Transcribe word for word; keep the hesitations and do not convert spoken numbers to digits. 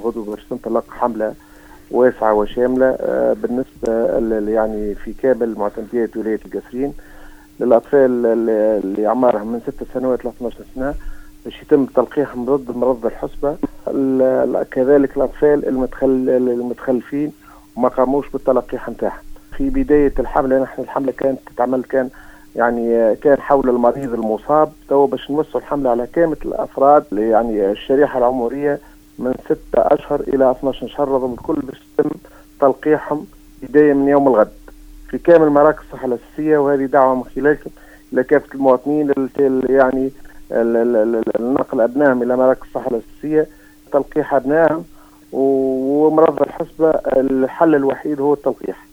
الغدو باش تنطلق حملة واسعة وشاملة بالنسبة يعني في كامل معتمديات ولاية القصرين للأطفال اللي أعمارهم من ست سنوات ل اثني عشر سنة باش يتم تلقيحهم ضد مرض الحصبة. كذلك الأطفال المتخلفين وما قاموش بالتلقيح نتاعهم. في بداية الحملة نحن الحملة كانت تتعمل كان يعني كان حول المريض المصاب، تو باش نوسع الحملة على كامل الأفراد يعني الشريحة العمرية من ستة أشهر إلى اثني عشر شهر رغم الكل باش يتم تلقيحهم بداية من يوم الغد في كامل مراكز الصحة الأساسية. وهذه دعوة من خلالكم لكافة المواطنين يعني النقل أبنائهم إلى مراكز الصحة الأساسية، تلقيح أبنائهم، ومرض الحصبة الحل الوحيد هو التلقيح.